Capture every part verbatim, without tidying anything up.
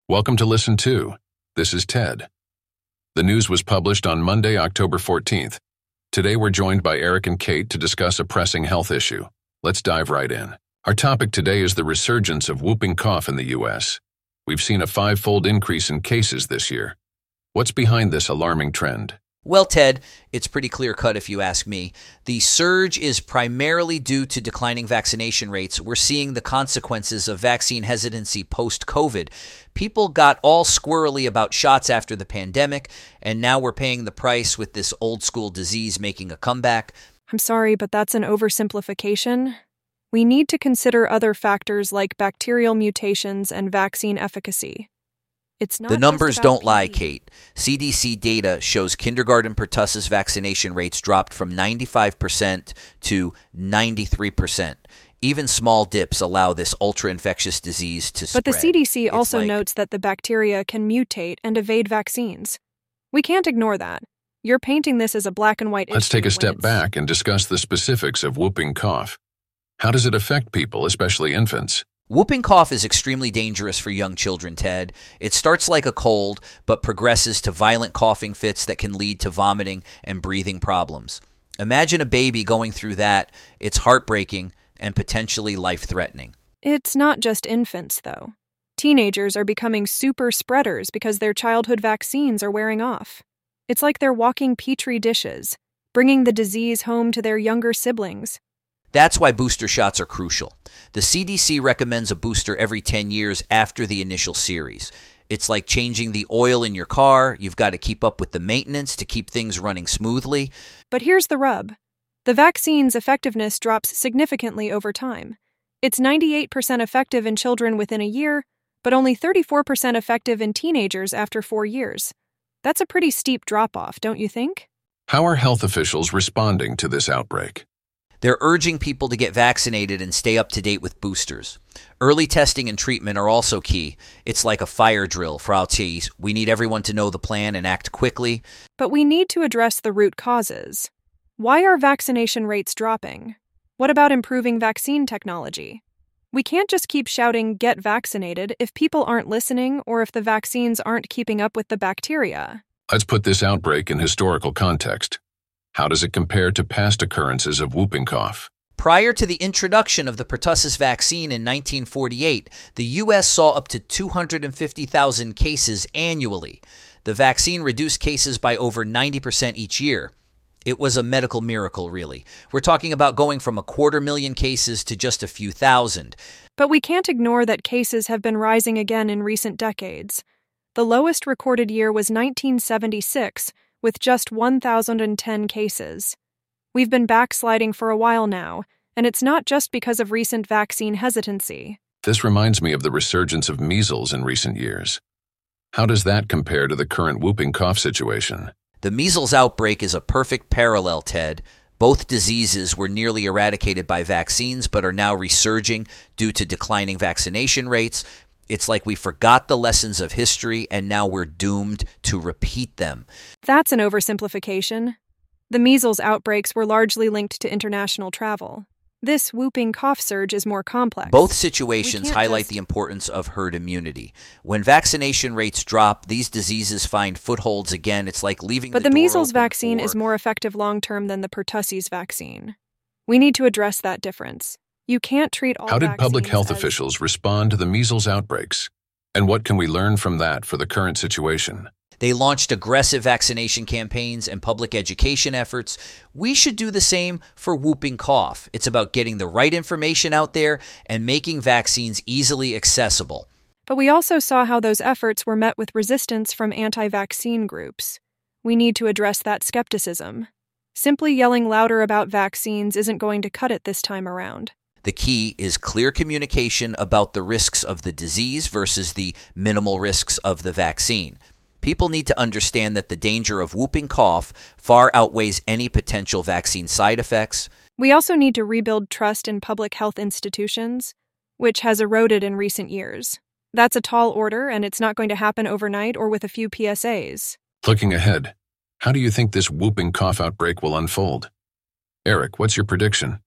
Welcome to Listen To. This is Ted. The news was published on Monday, October fourteenth. Today we're joined by Eric and Kate to discuss a pressing health issue. Let's dive right in. Our topic today is the resurgence of whooping cough in the U S. We've seen a five-fold increase in cases this year. What's behind this alarming trend? Well, Ted, it's pretty clear-cut if you ask me. The surge is primarily due to declining vaccination rates. We're seeing the consequences of vaccine hesitancy post-COVID. People got all squirrely about shots after the pandemic, and now we're paying the price with this old-school disease making a comeback. I'm sorry, but that's an oversimplification. We need to consider other factors like bacterial mutations and vaccine efficacy. It's not the numbers just about don't lie, P D. Kate. C D C data shows kindergarten pertussis vaccination rates dropped from ninety-five percent to ninety-three percent. Even small dips allow this ultra-infectious disease to spread. But the C D C It's also like- notes that the bacteria can mutate and evade vaccines. We can't ignore that. You're painting this as a black and white issue. Let's take a when step it's- back and discuss the specifics of whooping cough. How does it affect people, especially infants? Whooping cough is extremely dangerous for young children, Ted. It starts like a cold, but progresses to violent coughing fits that can lead to vomiting and breathing problems. Imagine a baby going through that. It's heartbreaking and potentially life-threatening. It's not just infants, though. Teenagers are becoming super spreaders because their childhood vaccines are wearing off. It's like they're walking petri dishes, bringing the disease home to their younger siblings. That's why booster shots are crucial. The C D C recommends a booster every ten years after the initial series. It's like changing the oil in your car. You've got to keep up with the maintenance to keep things running smoothly. But here's the rub. The vaccine's effectiveness drops significantly over time. It's ninety-eight percent effective in children within a year, but only thirty-four percent effective in teenagers after four years. That's a pretty steep drop-off, don't you think? How are health officials responding to this outbreak? They're urging people to get vaccinated and stay up to date with boosters. Early testing and treatment are also key. It's like a fire drill for our Ts. We need everyone to know the plan and act quickly. But we need to address the root causes. Why are vaccination rates dropping? What about improving vaccine technology? We can't just keep shouting, "Get vaccinated," if people aren't listening or if the vaccines aren't keeping up with the bacteria. Let's put this outbreak in historical context. How does it compare to past occurrences of whooping cough? Prior to the introduction of the pertussis vaccine in nineteen forty-eight, the U S saw up to two hundred fifty thousand cases annually. The vaccine reduced cases by over ninety percent each year. It was a medical miracle, really. We're talking about going from a quarter million cases to just a few thousand. But we can't ignore that cases have been rising again in recent decades. The lowest recorded year was nineteen seventy-six, with just one thousand ten cases. We've been backsliding for a while now, and it's not just because of recent vaccine hesitancy. This reminds me of the resurgence of measles in recent years. How does that compare to the current whooping cough situation? The measles outbreak is a perfect parallel, Ted. Both diseases were nearly eradicated by vaccines, but are now resurging due to declining vaccination rates. It's like we forgot the lessons of history, and now we're doomed to repeat them. That's an oversimplification. The measles outbreaks were largely linked to international travel. This whooping cough surge is more complex. Both situations We can't highlight just- the importance of herd immunity. When vaccination rates drop, these diseases find footholds again. It's like leaving But the the door measles open vaccine for- is more effective long-term than the pertussis vaccine. We need to address that difference. You can't treat all How did public vaccines health as- officials respond to the measles outbreaks? And what can we learn from that for the current situation? They launched aggressive vaccination campaigns and public education efforts. We should do the same for whooping cough. It's about getting the right information out there and making vaccines easily accessible. But we also saw how those efforts were met with resistance from anti-vaccine groups. We need to address that skepticism. Simply yelling louder about vaccines isn't going to cut it this time around. The key is clear communication about the risks of the disease versus the minimal risks of the vaccine. People need to understand that the danger of whooping cough far outweighs any potential vaccine side effects. We also need to rebuild trust in public health institutions, which has eroded in recent years. That's a tall order, and it's not going to happen overnight or with a few P S As. Looking ahead, how do you think this whooping cough outbreak will unfold? Eric, what's your prediction?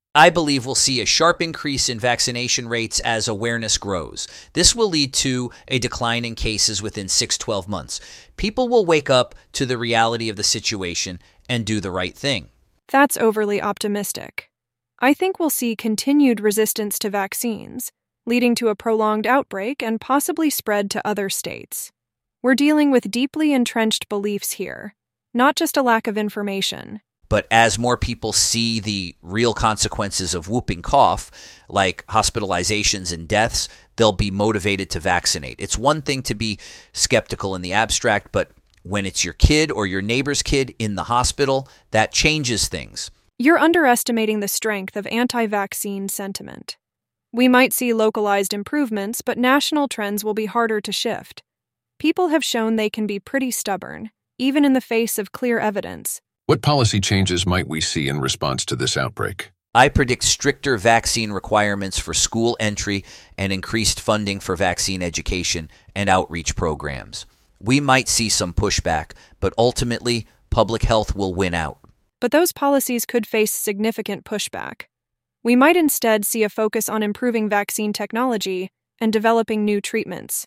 I believe we'll see a sharp increase in vaccination rates as awareness grows. This will lead to a decline in cases within six to twelve months. People will wake up to the reality of the situation and do the right thing. That's overly optimistic. I think we'll see continued resistance to vaccines, leading to a prolonged outbreak and possibly spread to other states. We're dealing with deeply entrenched beliefs here, not just a lack of information. But as more people see the real consequences of whooping cough, like hospitalizations and deaths, they'll be motivated to vaccinate. It's one thing to be skeptical in the abstract, but when it's your kid or your neighbor's kid in the hospital, that changes things. You're underestimating the strength of anti-vaccine sentiment. We might see localized improvements, but national trends will be harder to shift. People have shown they can be pretty stubborn, even in the face of clear evidence. What policy changes might we see in response to this outbreak? I predict stricter vaccine requirements for school entry and increased funding for vaccine education and outreach programs. We might see some pushback, but ultimately, public health will win out. But those policies could face significant pushback. We might instead see a focus on improving vaccine technology and developing new treatments.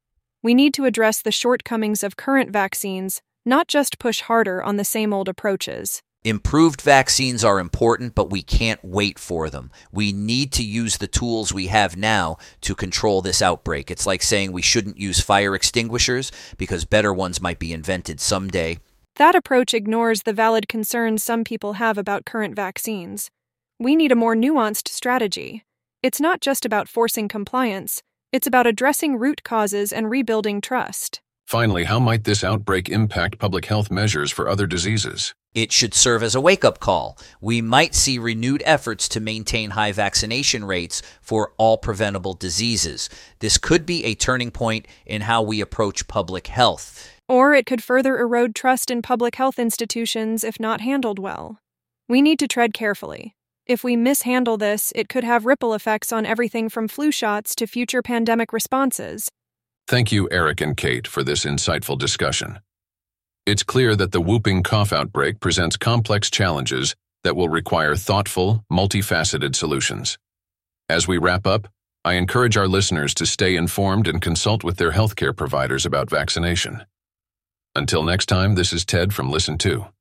We need to address the shortcomings of current vaccines, not just push harder on the same old approaches. Improved vaccines are important, but we can't wait for them. We need to use the tools we have now to control this outbreak. It's like saying we shouldn't use fire extinguishers because better ones might be invented someday. That approach ignores the valid concerns some people have about current vaccines. We need a more nuanced strategy. It's not just about forcing compliance, it's about addressing root causes and rebuilding trust. Finally, how might this outbreak impact public health measures for other diseases? It should serve as a wake-up call. We might see renewed efforts to maintain high vaccination rates for all preventable diseases. This could be a turning point in how we approach public health. Or it could further erode trust in public health institutions if not handled well. We need to tread carefully. If we mishandle this, it could have ripple effects on everything from flu shots to future pandemic responses. Thank you, Eric and Kate, for this insightful discussion. It's clear that the whooping cough outbreak presents complex challenges that will require thoughtful, multifaceted solutions. As we wrap up, I encourage our listeners to stay informed and consult with their healthcare providers about vaccination. Until next time, this is Ted from Listen To.